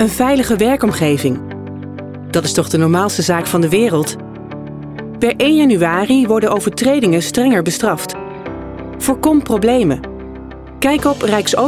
een veilige werkomgeving. Dat is toch de normaalste zaak van de wereld? Per 1 januari worden overtredingen strenger bestraft. Voorkom problemen. Kijk op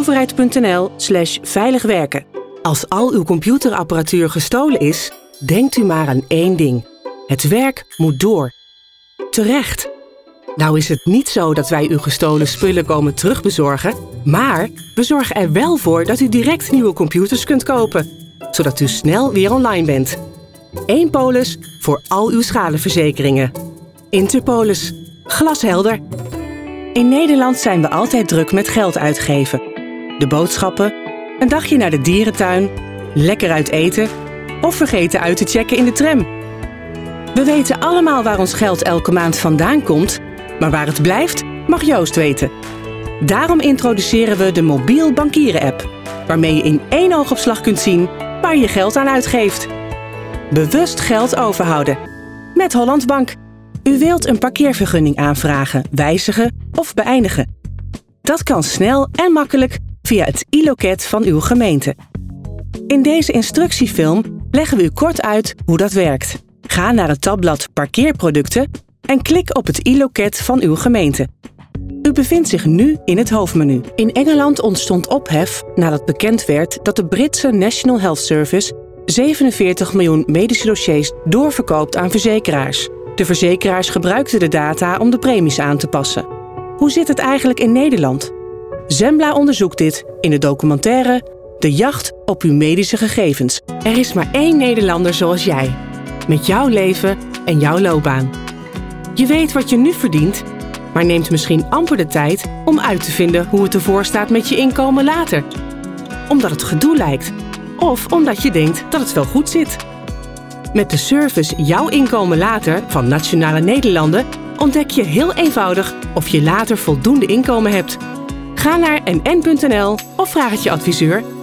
rijksoverheid.nl/veiligwerken. Als al uw computerapparatuur gestolen is, denkt u maar aan één ding. Het werk moet door. Terecht. Nou is het niet zo dat wij uw gestolen spullen komen terugbezorgen, maar we zorgen er wel voor dat u direct nieuwe computers kunt kopen, zodat u snel weer online bent. 1 polis voor al uw schadeverzekeringen. Interpolis. Glashelder. In Nederland zijn we altijd druk met geld uitgeven. De boodschappen, een dagje naar de dierentuin, lekker uit eten of vergeten uit te checken in de tram. We weten allemaal waar ons geld elke maand vandaan komt, maar waar het blijft, mag Joost weten. Daarom introduceren we de mobiel bankieren-app, waarmee je in 1 oogopslag kunt zien waar je geld aan uitgeeft. Bewust geld overhouden. Met Hollandbank. U wilt een parkeervergunning aanvragen, wijzigen of beëindigen. Dat kan snel en makkelijk via het e-loket van uw gemeente. In deze instructiefilm leggen we u kort uit hoe dat werkt. Ga naar het tabblad Parkeerproducten en klik op het e-loket van uw gemeente. U bevindt zich nu in het hoofdmenu. In Engeland ontstond ophef nadat bekend werd dat de Britse National Health Service 47 miljoen medische dossiers doorverkoopt aan verzekeraars. De verzekeraars gebruikten de data om de premies aan te passen. Hoe zit het eigenlijk in Nederland? Zembla onderzoekt dit in de documentaire De jacht op uw medische gegevens. Er is maar 1 Nederlander zoals jij. Met jouw leven en jouw loopbaan. Je weet wat je nu verdient, maar neemt misschien amper de tijd om uit te vinden hoe het ervoor staat met je inkomen later. Omdat het gedoe lijkt. Of omdat je denkt dat het wel goed zit. Met de service Jouw inkomen later van Nationale Nederlanden ontdek je heel eenvoudig of je later voldoende inkomen hebt. Ga naar nn.nl of vraag het je adviseur.